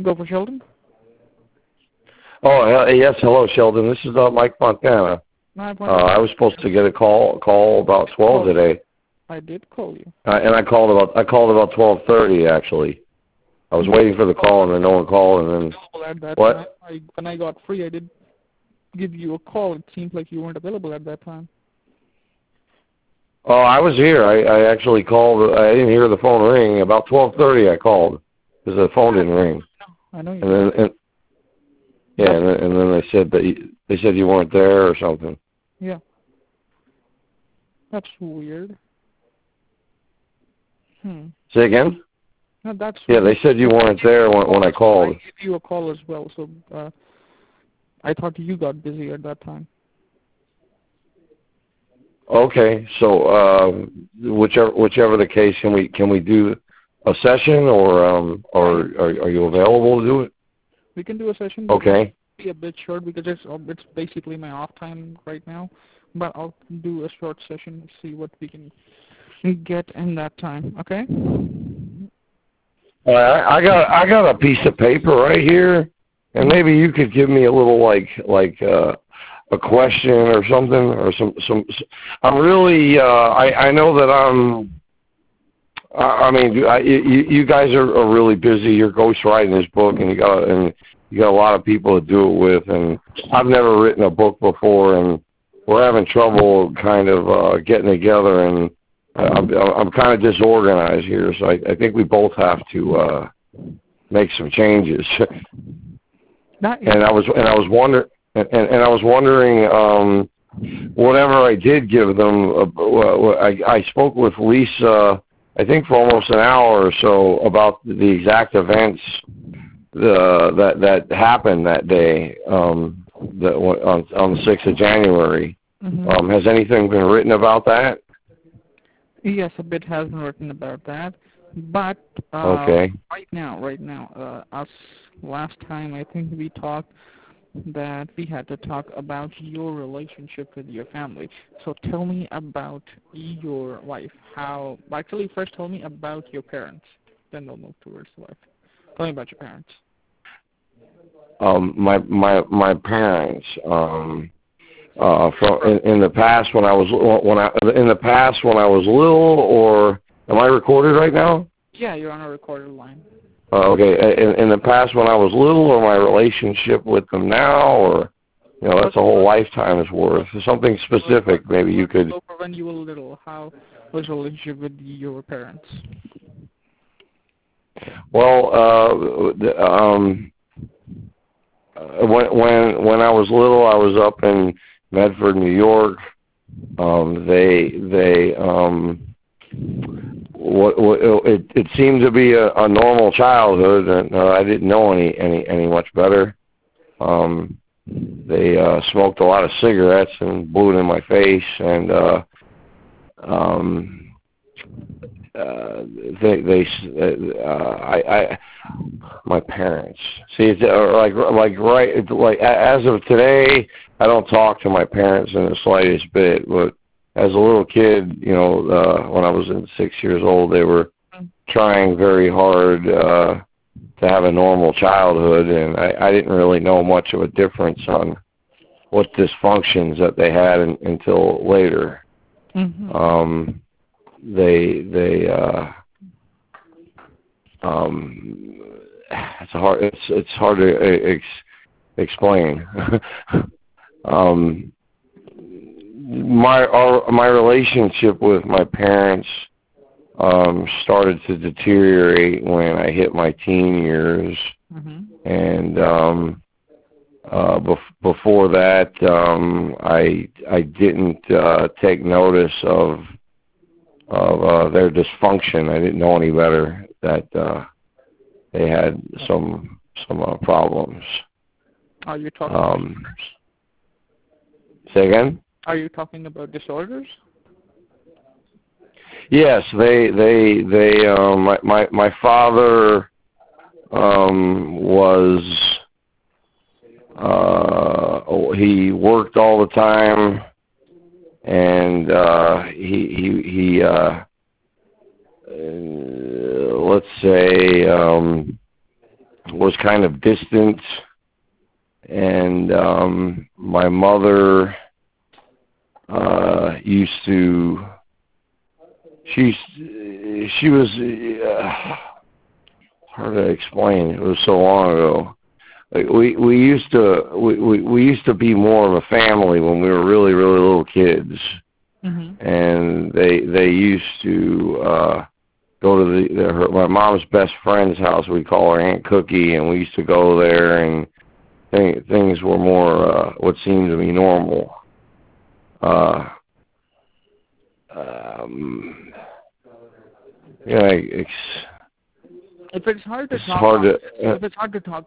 Go for Sheldon. Oh, yes. Hello, Sheldon. This is Mike Montana. I was supposed to get a call about 12 today. I did call you. And I called about 12:30 actually. I was waiting for the call and then no one called and then At that what? time, when I got free, I did give you a call. It seemed like you weren't available at that time. Oh, I was here. I actually called. I didn't hear the phone ring. About 12:30 I called because the phone didn't ring. I know you. And then they said you weren't there or something. Yeah. That's weird. Say again? No, that's yeah, they said you weren't there when I called. I gave you a call as well, so I thought you got busy at that time. Okay, so whichever the case, can we do a session or are you available to do it? We can do a session. Okay. Be a bit short because it's basically my off time right now, but I'll do a short session and see what we can get in that time. Okay. I got a piece of paper right here, and maybe you could give me a little like a question or something or some. I'm really I know that you guys are really busy. You're ghostwriting this book, and you got a lot of people to do it with, and I've never written a book before, and we're having trouble kind of getting together, and I'm kind of disorganized here, so I think we both have to make some changes. And I was wondering, whatever I did give them, I spoke with Lisa, I think for almost an hour or so about the exact events that happened that day, on the 6th of January. Mm-hmm. Has anything been written about that? Yes, a bit has been written about that, but okay. Right now, us last time I think we talked that we had to talk about your relationship with your family. So tell me about your wife. Actually, first tell me about your parents. Then we'll move towards the wife. Tell me about your parents. My parents. In the past when I was little, or am I recorded right now? Yeah, you're on a recorded line. Okay. In the past when I was little, or my relationship with them now, or that's a whole lifetime's worth. Something specific, maybe you could. When you were little, how was your relationship with your parents? Well, when I was little, I was up in Medford, New York. It seemed to be a normal childhood, and I didn't know any much better. They smoked a lot of cigarettes and blew it in my face, and my parents. See, it's like as of today, I don't talk to my parents in the slightest bit. But as a little kid, when I was 6 years old, they were trying very hard to have a normal childhood, and I didn't really know much of a difference on what dysfunctions that they had until later. Mm-hmm. It's hard to explain. My relationship with my parents started to deteriorate when I hit my teen years, and before that, I didn't take notice of their dysfunction. I didn't know any better that they had some problems. Are you talking? Say again? Are you talking about disorders? Yes, my father he worked all the time, and he let's say was kind of distant, and my mother she was hard to explain. It was so long ago. We used to be more of a family when we were really little kids, and they used to go to my mom's best friend's house. We call her Aunt Cookie, and we used to go there, and things were more what seemed to be normal. If it's hard to it's talk, hard to, if it's hard to talk,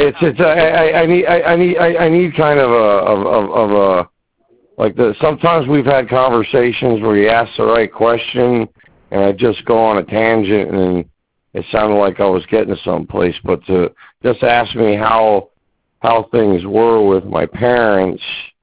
I need kind of a like sometimes we've had conversations where you ask the right question and I just go on a tangent and it sounded like I was getting someplace, but to just ask me how things were with my parents.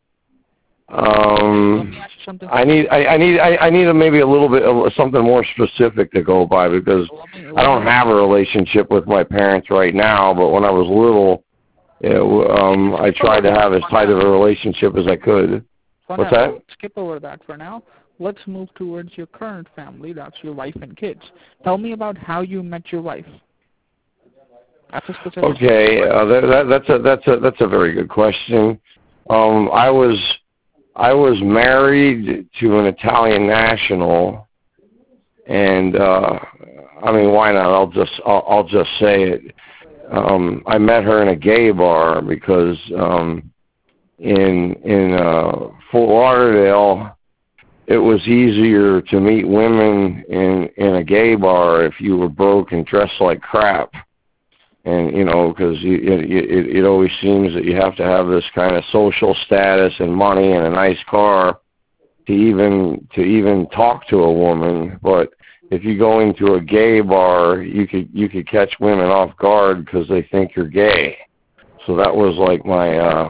I need maybe a little bit of something more specific to go by, because I don't have a relationship with my parents right now, but when I was little, I tried to have as tight of a relationship as I could. What's that? Skip over that for now. Let's move towards your current family. That's your wife and kids. Tell me about how you met your wife. That's a specific okay, that's a very good question. I was married to an Italian national, and I mean, why not? I'll just say it. I met her in a gay bar because in Fort Lauderdale, it was easier to meet women in a gay bar if you were broke and dressed like crap. And, because it always seems that you have to have this kind of social status and money and a nice car to even talk to a woman. But if you go into a gay bar, you could catch women off guard because they think you're gay. So that was like my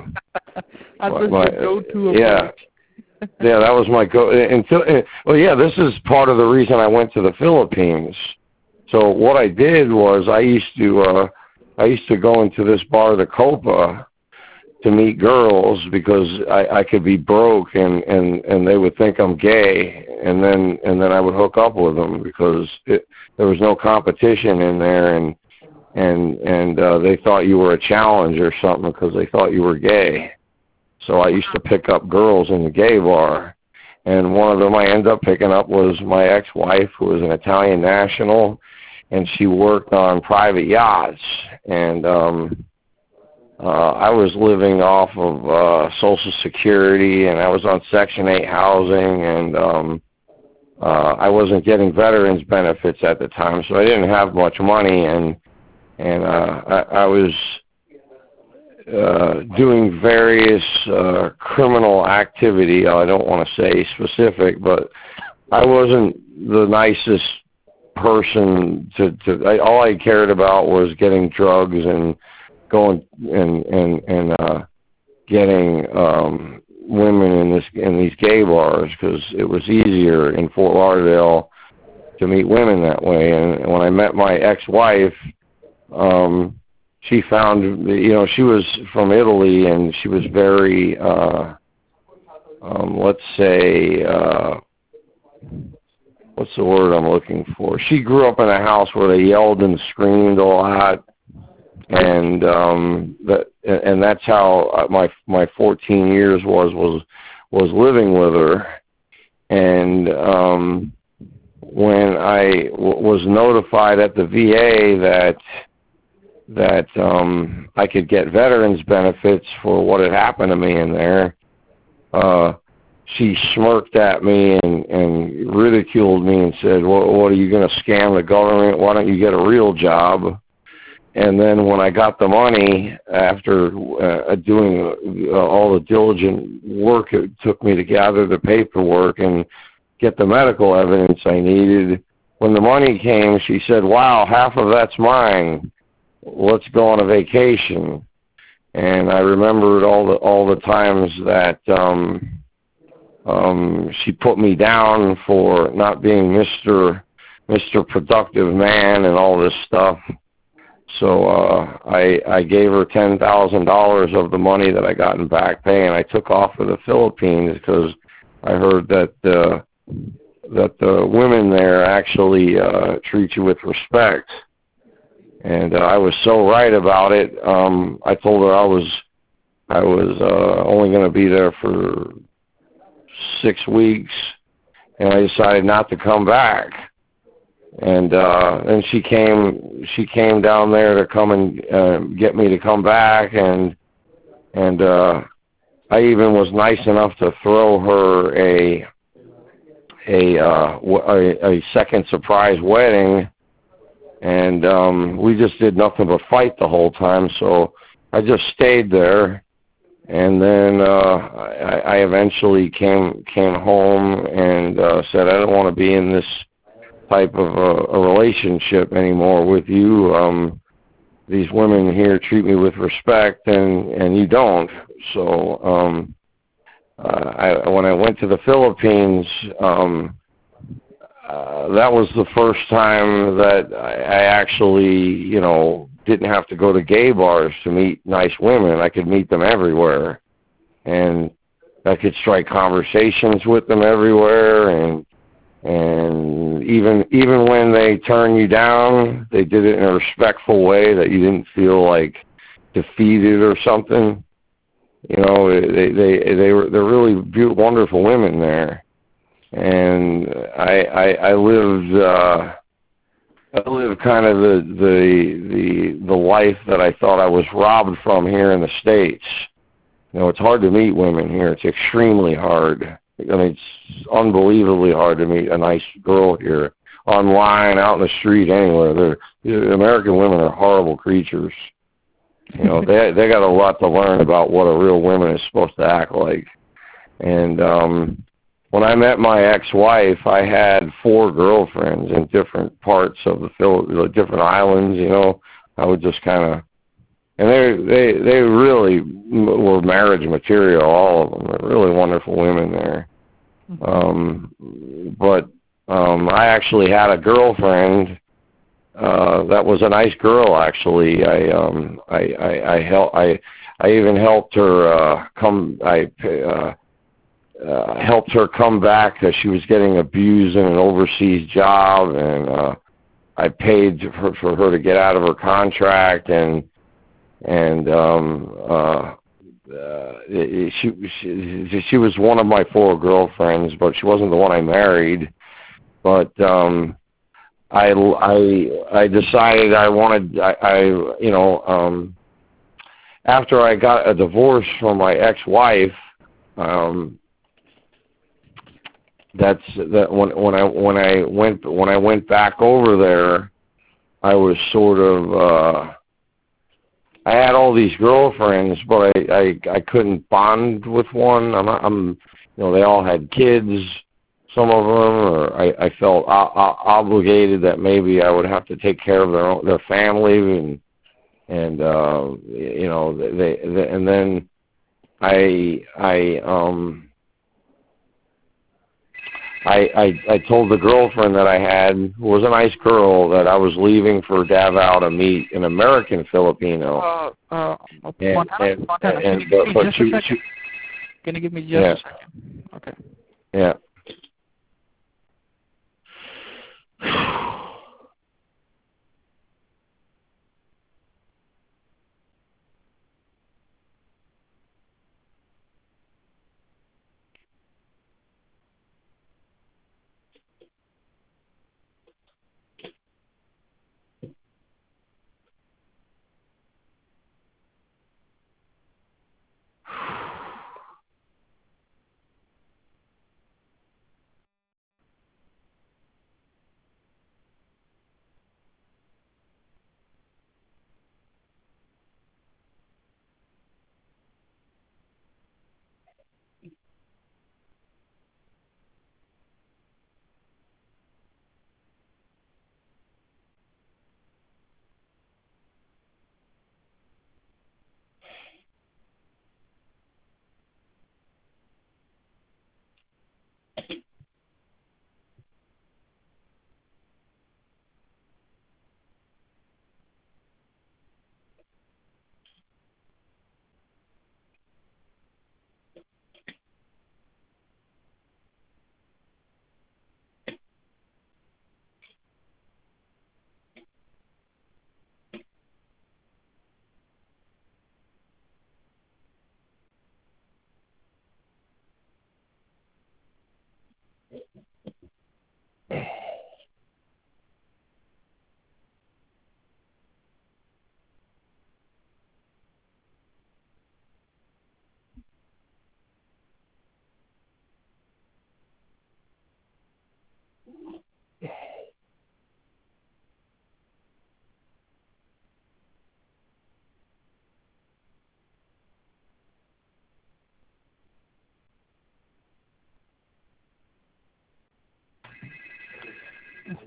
go-to approach. Yeah. Yeah, that was my this is part of the reason I went to the Philippines. So what I did was I used to go into this bar, the Copa, to meet girls because I could be broke and they would think I'm gay, and then I would hook up with them because there was no competition in there, and they thought you were a challenge or something because they thought you were gay. So I used to pick up girls in the gay bar, and one of them I ended up picking up was my ex-wife, who was an Italian national, and she worked on private yachts, and I was living off of Social Security, and I was on Section 8 housing, and I wasn't getting veterans benefits at the time, so I didn't have much money, and I was doing various criminal activity. I don't want to say specific, but I wasn't the nicest person all I cared about was getting drugs and going and getting women in these gay bars because it was easier in Fort Lauderdale to meet women that way. And when I met my ex-wife, she found, she was from Italy, and she was very, let's say, what's the word I'm looking for? She grew up in a house where they yelled and screamed a lot, and that's how my 14 years was living with her. And when I was notified at the VA that I could get veterans benefits for what had happened to me in there, she smirked at me and ridiculed me and said, what are you going to scam the government? Why don't you get a real job? And then when I got the money, after doing all the diligent work it took me to gather the paperwork and get the medical evidence I needed, when the money came, she said, wow, half of that's mine. Let's go on a vacation. And I remembered all the times that she put me down for not being Mr. Productive Man and all this stuff. So I gave her $10,000 of the money that I got in back pay, and I took off for the Philippines because I heard that the women there actually treat you with respect. And I was so right about it. I told her I was only going to be there for 6 weeks, and I decided not to come back. And then she came down there to come and get me to come back, and I even was nice enough to throw her a second surprise wedding, and we just did nothing but fight the whole time. So I just stayed there, and then I eventually came home and said I don't want to be in this type of a relationship anymore with you. These women here treat me with respect, and you don't. So when I went to the Philippines, that was the first time that I actually, didn't have to go to gay bars to meet nice women. I could meet them everywhere, and I could strike conversations with them everywhere, and even when they turn you down, they did it in a respectful way that you didn't feel like defeated or something. They're really beautiful, wonderful women there, and I lived kind of the life that I thought I was robbed from here in the States. It's hard to meet women here. It's extremely hard. It's unbelievably hard to meet a nice girl here, online, out in the street, anywhere. American women are horrible creatures. They got a lot to learn about what a real woman is supposed to act like. And when I met my ex-wife, I had 4 girlfriends in different parts of the different islands. I would just kind of, and they really were marriage material, all of them. They're really wonderful women there. But I actually had a girlfriend that was a nice girl. Actually, I even helped her helped her come back because she was getting abused in an overseas job, and I paid for her to get out of her contract, and she was one of my 4 girlfriends, but she wasn't the one I married. But I decided I wanted after I got a divorce from my ex-wife, when I went back over there, I was sort of I had all these girlfriends, but I couldn't bond with one. They all had kids, some of them, or I felt obligated that maybe I would have to take care of their family, and and then I told the girlfriend that I had, who was a nice girl, that I was leaving for Davao to meet an American Filipino. Montana, can you give me just a second? Okay. Yeah.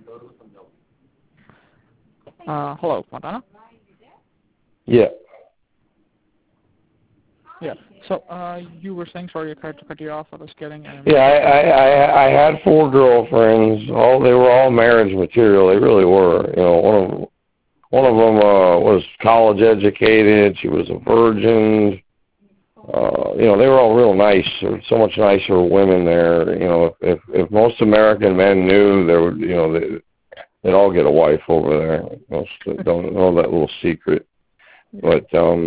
Hello, Montana? Yeah. Yeah. So, you were saying, sorry, I tried to cut you off. I was getting... Yeah, I had 4 girlfriends. They were all marriage material. They really were. You know, one of them was college educated. She was a virgin. You know, they were all real nice. There were so much nicer women there. You know, if most American men knew, there would, you know, they'd all get a wife over there. Most don't know that little secret. But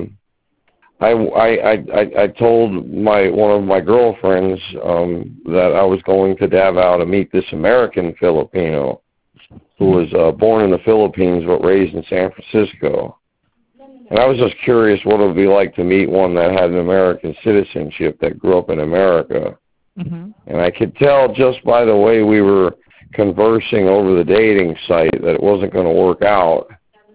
I told one of my girlfriends that I was going to Davao to meet this American Filipino who was born in the Philippines but raised in San Francisco. And I was just curious what it would be like to meet one that had an American citizenship that grew up in America. Mm-hmm. And I could tell just by the way we were conversing over the dating site that it wasn't going to work out.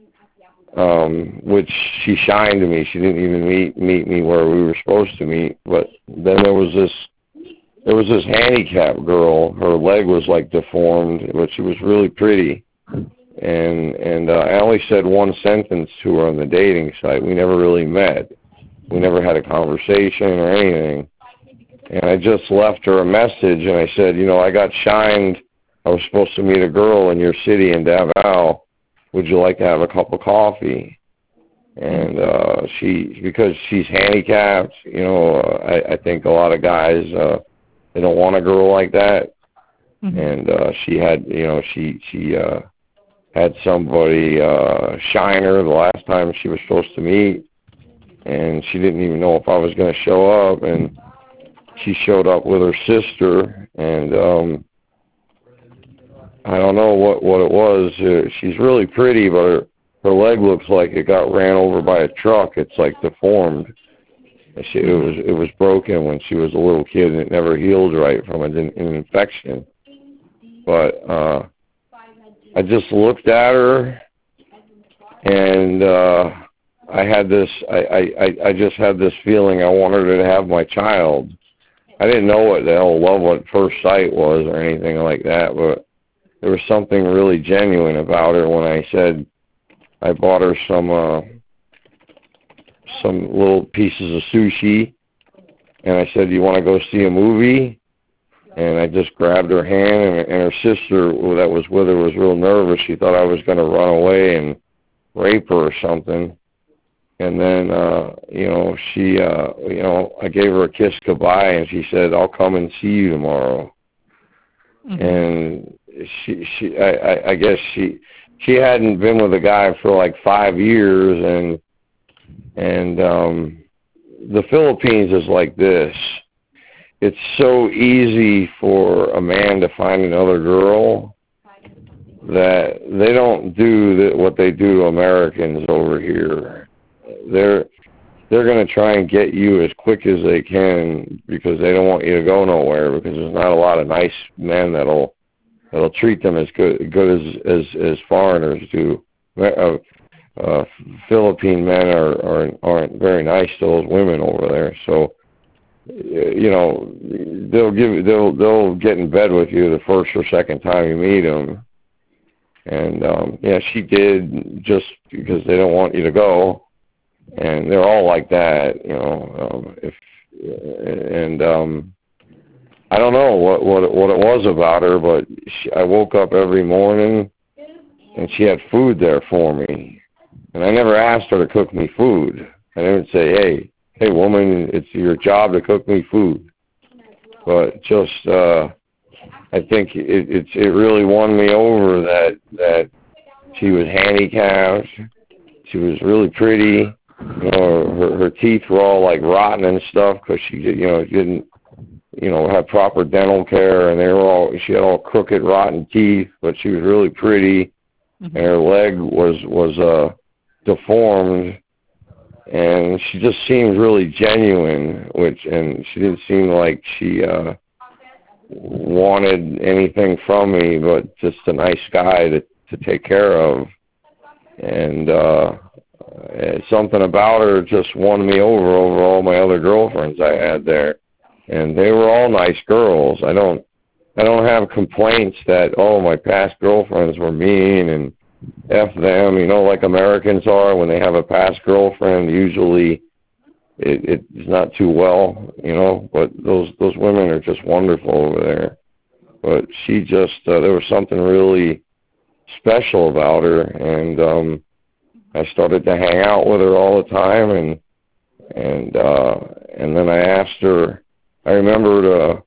Which she shined to me. She didn't even meet me where we were supposed to meet. But then there was this handicapped girl. Her leg was like deformed, but she was really pretty. And I only said one sentence to her on the dating site. We never really met. We never had a conversation or anything. And I just left her a message, and I said, you know, I got shined. I was supposed to meet a girl in your city in Davao. Would you like to have a cup of coffee? And because she's handicapped, you know, I think a lot of guys, they don't want a girl like that. Mm-hmm. And she had, you know, she had somebody shine her the last time she was supposed to meet, and she didn't even know if I was going to show up, and she showed up with her sister, and I don't know what it was. She's really pretty, but her leg looks like it got ran over by a truck. It's like deformed. It was broken when she was a little kid, and it never healed right from an infection. But I just looked at her, and I had this. I just had this feeling I wanted her to have my child. I didn't know what the hell love at first sight was or anything like that, but there was something really genuine about her when I said I bought her some little pieces of sushi, and I said, you want to go see a movie? And I just grabbed her hand, and her sister that was with her was real nervous. She thought I was going to run away and rape her or something. And then, you know, I gave her a kiss goodbye, and she said, I'll come and see you tomorrow. Mm-hmm. And I guess she hadn't been with a guy for like 5 years, and the Philippines is like this. It's so easy for a man to find another girl that they don't do what they do to Americans over here. They're going to try and get you as quick as they can because they don't want you to go nowhere, because there's not a lot of nice men that'll treat them as good as foreigners do. Philippine men aren't very nice to those women over there. So, you know, they'll get in bed with you the first or second time you meet them. And yeah, she did, just because they don't want you to go. And they're all like that, you know. I don't know what it was about her, but I woke up every morning and she had food there for me. And I never asked her to cook me food. I didn't say, hey woman, it's your job to cook me food. But just I think it really won me over that she was handicapped. She was really pretty. You know, her teeth were all like rotten and stuff because she, you know, didn't, you know, have proper dental care, and she had all crooked, rotten teeth, but she was really pretty, mm-hmm. and her leg was deformed, and she just seemed really genuine, and she didn't seem like she wanted anything from me, but just a nice guy to take care of, and something about her just won me over all my other girlfriends I had there. And they were all nice girls. I don't I don't have complaints that, oh, my past girlfriends were mean and F them, you know, like Americans are when they have a past girlfriend. Usually it's not too well, you know, but those women are just wonderful over there. But she just, there was something really special about her, and I started to hang out with her all the time, and then I asked her, I remembered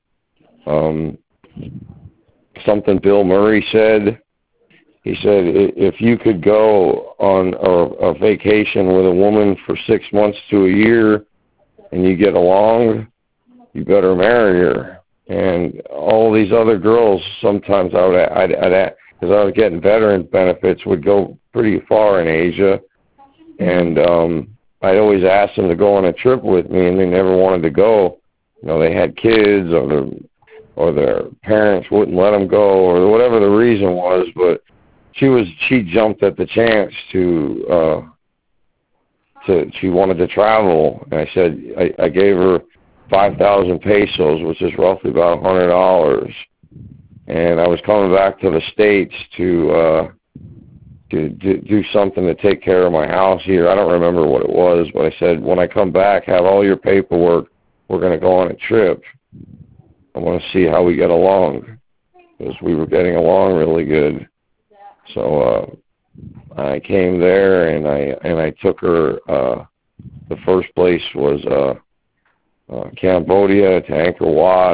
something Bill Murray said. He said, if you could go on a vacation with a woman for 6 months to a year and you get along, you better marry her. And all these other girls, sometimes I'd because I was getting veteran benefits, would go pretty far in Asia. And I'd always ask them to go on a trip with me, and they never wanted to go. You know, they had kids, or their parents wouldn't let them go, or whatever the reason was, but she jumped at the chance to she wanted to travel, and I said I gave her 5,000 pesos, which is roughly about $100, and I was coming back to the States to do something to take care of my house here. I don't remember what it was, but I said, when I come back, have all your paperwork. We're going to go on a trip. I want to see how we get along, because we were getting along really good. So I came there, and I took her. The first place was Cambodia to Angkor Wat,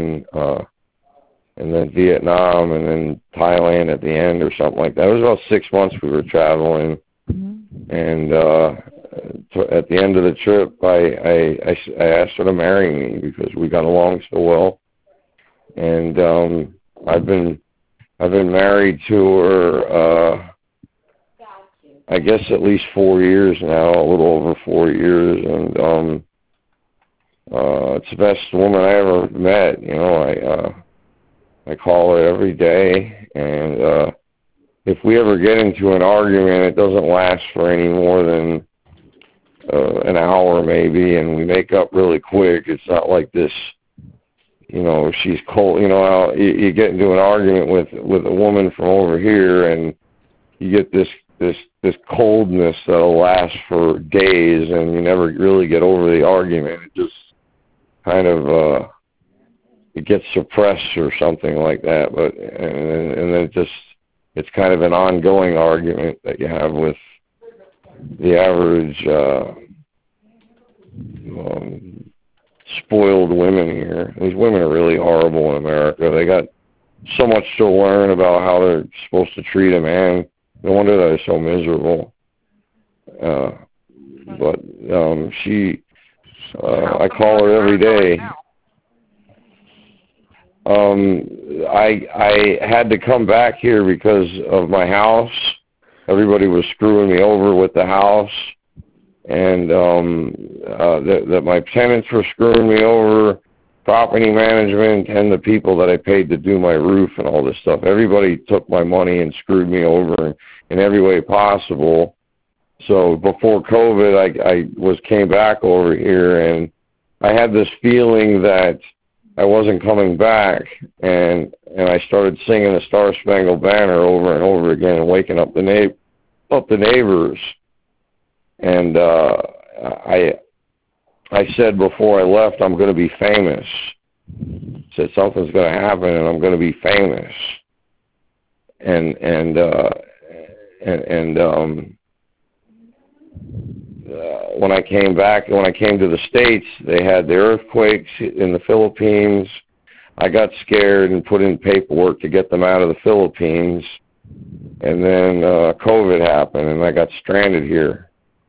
and then Vietnam, and then Thailand at the end, or something like that. It was about 6 months we were traveling, and at the end of the trip, I asked her to marry me because we got along so well, and I've been married to her, I guess at least 4 years now, a little over 4 years, and it's the best woman I ever met. You know, I call her every day, and if we ever get into an argument, it doesn't last for any more than an hour maybe, and we make up really quick. It's not like this, you know, she's cold. You know, you get into an argument with a woman from over here, and you get this coldness that'll last for days, and you never really get over the argument. It just kind of it gets suppressed or something like that. But and then it's kind of an ongoing argument that you have with the average spoiled women here. These women are really horrible in America. They got so much to learn about how they're supposed to treat a man. No wonder they're so miserable. But she, I call her every day. I had to come back here because of my house. Everybody was screwing me over with the house, and that my tenants were screwing me over, property management, and the people that I paid to do my roof and all this stuff. Everybody took my money and screwed me over in every way possible. So before COVID, I came back over here, and I had this feeling that I wasn't coming back, and I started singing the Star Spangled Banner over and over again, and waking up the neighbors. And I said before I left, I'm going to be famous. I said something's going to happen, and I'm going to be famous. And when I came back, when I came to the States, they had the earthquakes in the Philippines. I got scared and put in paperwork to get them out of the Philippines. And then COVID happened, and I got stranded here.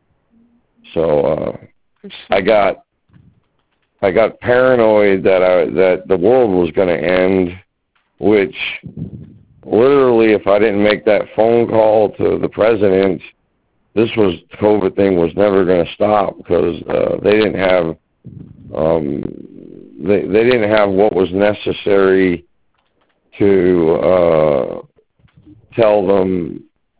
So I got paranoid that the world was going to end, which literally, if I didn't make that phone call to the president, this COVID thing was never going to stop, because they didn't have they didn't have what was necessary to tell them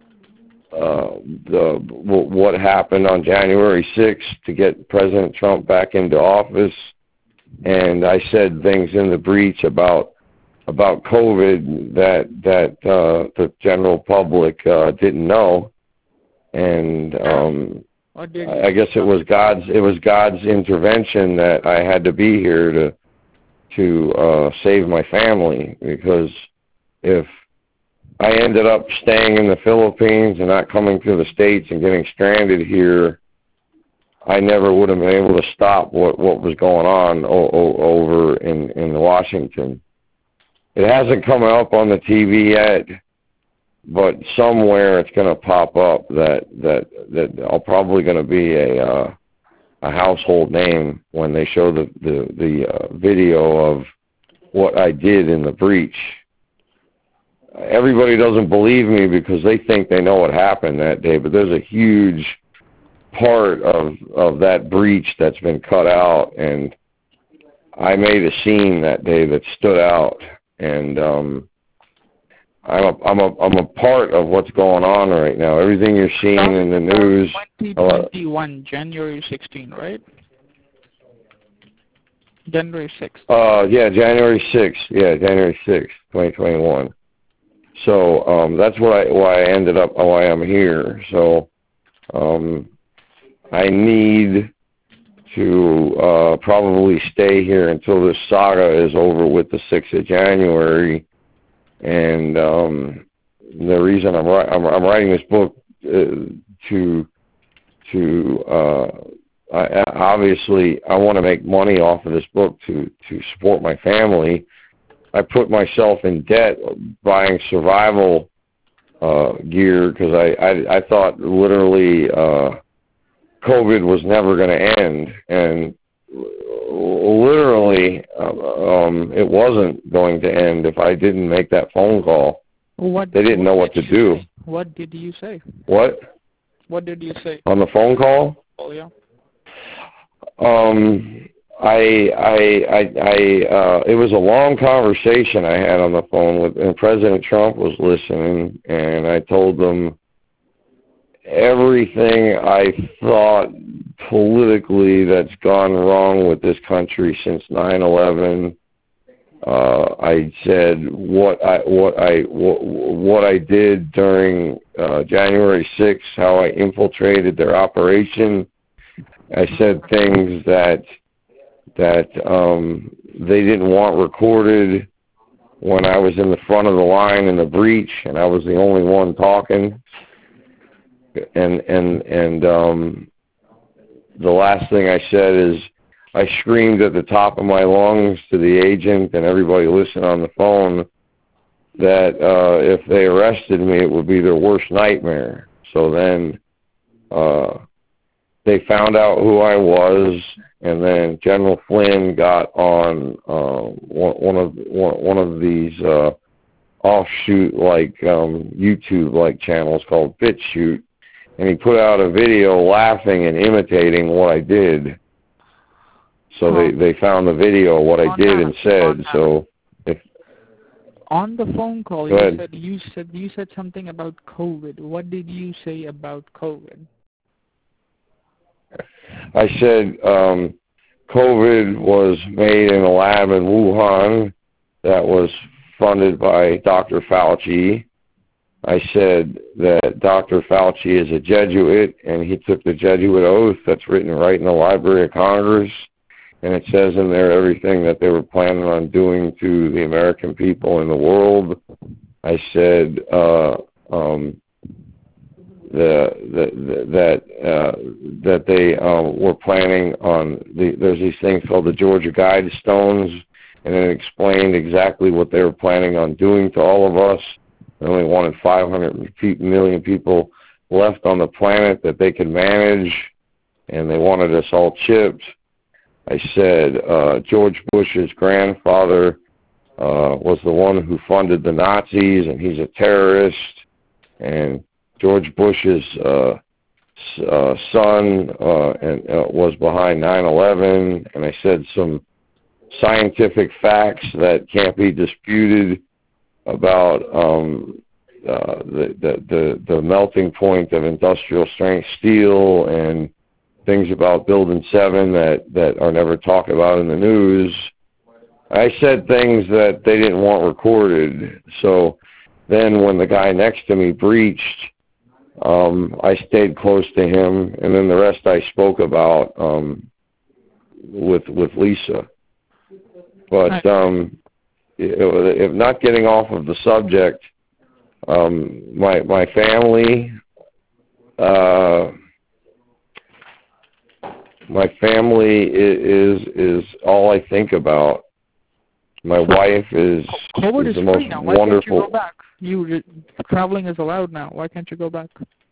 what happened on January 6th to get President Trump back into office. And I said things in the breach about about COVID that the general public didn't know, and I guess it was God's intervention that I had to be here to save my family, because if I ended up staying in the Philippines and not coming to the States and getting stranded here, I never would have been able to stop what was going on over in Washington. It hasn't come up on the TV yet, but somewhere it's going to pop up that I'm probably going to be a household name when they show the video of what I did in the breach. Everybody doesn't believe me because they think they know what happened that day, but there's a huge part of that breach that's been cut out, and I made a scene that day that stood out, and I'm a part of what's going on right now. Everything you're seeing in the news. 2021, January 16, right? January 6th. Yeah, January 6th. Yeah, January 6th, 2021. So that's why I ended up why I'm here. So I need to probably stay here until this saga is over with the 6th of January. And the reason I'm writing this book obviously I want to make money off of this book to support my family. I put myself in debt buying survival gear because I thought literally COVID was never going to end, and literally it wasn't going to end if I didn't make that phone call. They didn't know what to do. What did you say? What? What did you say? On the phone call? Oh, yeah. It was a long conversation I had on the phone with, and President Trump was listening, and I told them everything I thought politically that's gone wrong with this country since 9/11. I said what I did during January 6th, how I infiltrated their operation. I said things that they didn't want recorded when I was in the front of the line in the breach, and I was the only one talking. And the last thing I said is I screamed at the top of my lungs to the agent and everybody listening on the phone that if they arrested me, it would be their worst nightmare. So then they found out who I was, and then General Flynn got on one of these offshoot like YouTube like channels called BitChute, and he put out a video laughing and imitating what I did. So they found the video of what I did and said. So if on the phone call you said something about COVID. What did you say about COVID? I said COVID was made in a lab in Wuhan that was funded by Dr. Fauci. I said that Dr. Fauci is a Jesuit, and he took the Jesuit oath that's written right in the Library of Congress, and it says in there everything that they were planning on doing to the American people in the world. I said that they were planning on there's these things called the Georgia Guidestones, and it explained exactly what they were planning on doing to all of us. They only wanted 500 million people left on the planet that they could manage, and they wanted us all chipped. I said George Bush's grandfather was the one who funded the Nazis, and he's a terrorist, and George Bush's son was behind 9/11, and I said some scientific facts that can't be disputed about the melting point of industrial strength steel, and things about Building 7 that are never talked about in the news. I said things that they didn't want recorded. So then when the guy next to me breached, I stayed close to him, and then the rest I spoke about with Lisa. But if not getting off of the subject, my family, is all I think about. My wife is the most now. wonderful. Why can't you go back? Traveling is allowed now. Why can't you go back?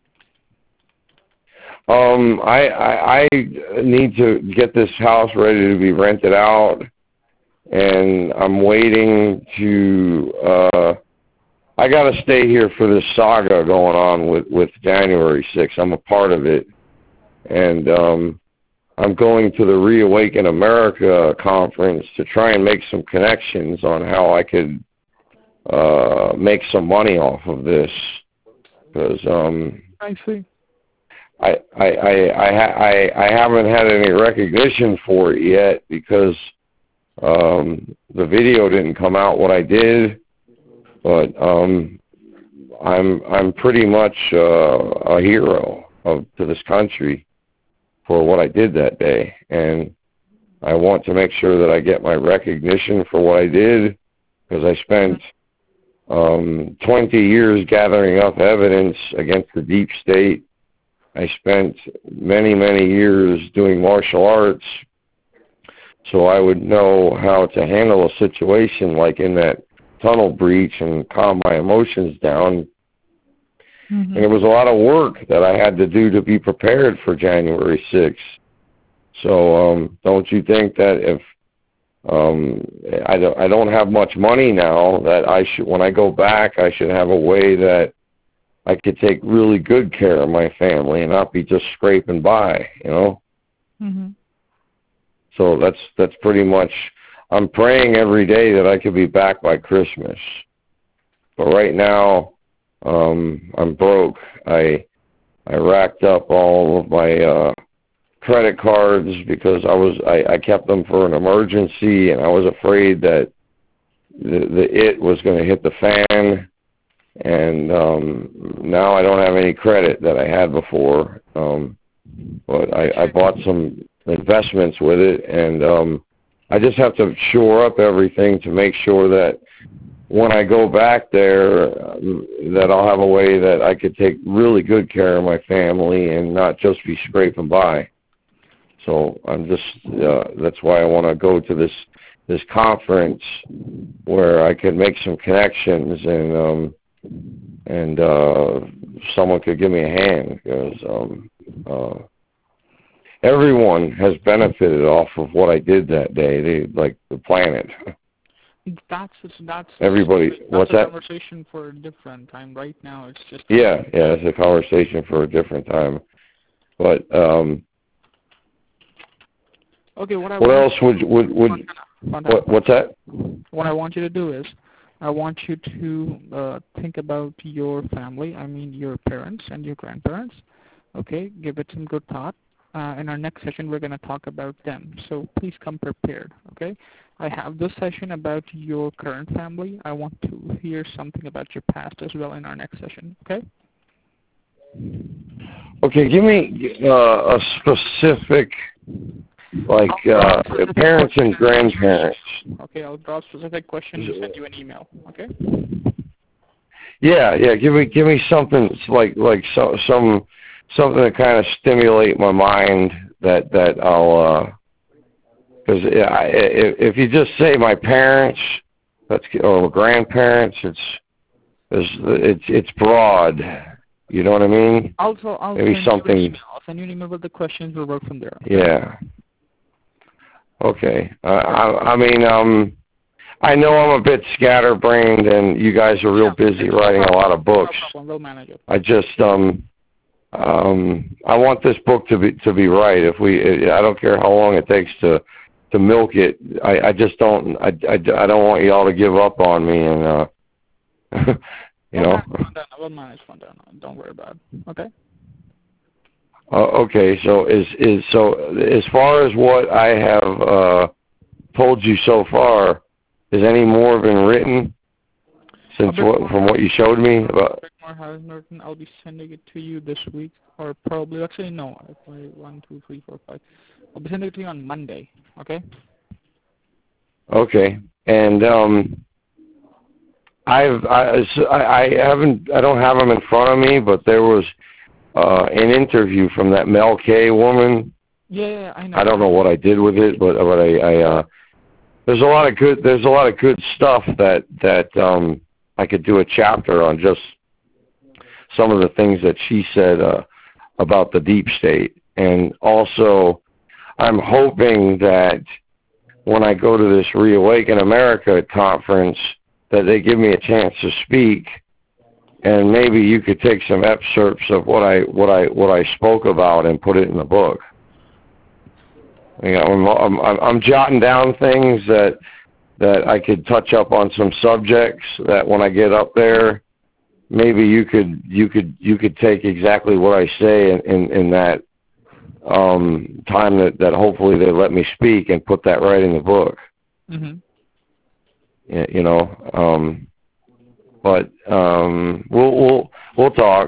I need to get this house ready to be rented out, and I'm waiting to. I got to stay here for this saga going on with January 6th. I'm a part of it, and I'm going to the Reawaken America conference to try and make some connections on how I could make some money off of this, because I see. I haven't had any recognition for it yet because the video didn't come out what I did, but I'm pretty much a hero to this country for what I did that day, and I want to make sure that I get my recognition for what I did, because I spent 20 years gathering up evidence against the deep state. I spent many, many years doing martial arts, so I would know how to handle a situation like in that tunnel breach and calm my emotions down. And it was a lot of work that I had to do to be prepared for January 6th. So don't you think that if I don't have much money now, that I should, when I go back, I should have a way that I could take really good care of my family and not be just scraping by, you know? So that's pretty much, I'm praying every day that I could be back by Christmas. But right now, I'm broke. I racked up all of my credit cards because I kept them for an emergency, and I was afraid that it was going to hit the fan. And now I don't have any credit that I had before. But I bought some investments with it, and I just have to shore up everything to make sure that when I go back there, that I'll have a way that I could take really good care of my family and not just be scraping by. So I'm just, that's why I want to go to this conference where I can make some connections and someone could give me a hand, because everyone has benefited off of what I did that day, like the planet. That's everybody. What's that? That's a conversation for a different time. Right now, it's just it's a conversation for a different time. But okay, what else would what's that? What I want you to do is, I want you to think about your family. I mean, your parents and your grandparents. Okay, give it some good thought. In our next session, we're going to talk about them. So please come prepared. Okay. I have this session about your current family. I want to hear something about your past as well in our next session, okay? Okay, give me a specific, like, parents and grandparents. Okay, I'll draw specific questions and send you an email, okay? Yeah, give me something like something to kind of stimulate my mind that I'll. Because if you just say my parents, or grandparents, it's broad. You know what I mean? I'll maybe something. I'll send you an email with the questions. We'll work from there. Okay? Yeah. Okay. I mean, I know I'm a bit scatterbrained, and you guys are real busy writing a lot of books. No problem. We'll manage it. I just I want this book to be right. I don't care how long it takes to milk it. I just don't. I don't want y'all to give up on me, and you know. We'll manage Fontana. Don't worry about it. Okay. Okay. So so as far as what I have told you so far, Has any more been written since from what you showed me about? More hasn't written. I'll be sending it to you this week, or probably actually no. 1, 2, 3, 4, 5. I'll be sending it to you on Monday. Okay. Okay. And I don't have them in front of me, but there was an interview from that Mel K woman. Yeah, I know. I don't know what I did with it, but I there's a lot of good stuff that I could do a chapter on, just some of the things that she said about the deep state. And also, I'm hoping that when I go to this Reawaken America conference, that they give me a chance to speak, and maybe you could take some excerpts of what I spoke about and put it in the book. You know, I'm jotting down things that I could touch up on, some subjects that when I get up there, maybe you could take exactly what I say in that time that hopefully they let me speak, and put that right in the book. Mm-hmm. You know, but we'll talk.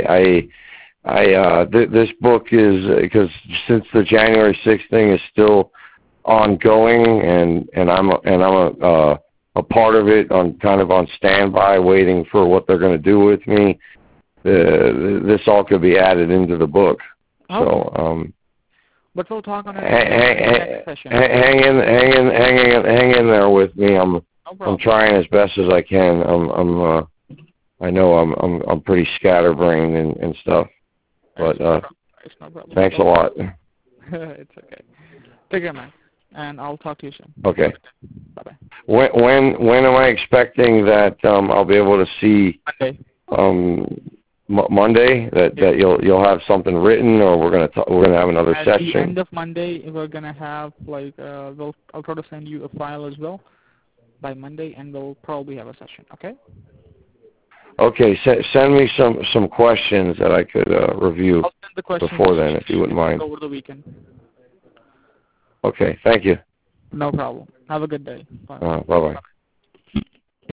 This book is, because since the January 6th thing is still ongoing, and I'm a part of it, on kind of on standby, waiting for what they're going to do with me. This all could be added into the book. Okay. So but we'll talk on it next session. Hang in there with me. I'm trying as best as I can. I know I'm pretty scatterbrained and stuff, but it's no problem. Thanks a lot. It's okay. Take care, man, and I'll talk to you soon. Okay. Bye-bye. When am I expecting that I'll be able to see? Monday. Monday that you'll have something written, or we're gonna have another session? At the end of Monday, we're gonna have I'll try to send you a file as well by Monday, and we'll probably have a session. Okay. Okay. Send me some questions that I could review I'll send the questions before then, if you wouldn't mind. Over the weekend. Okay. Thank you. No problem. Have a good day. Bye. Bye-bye.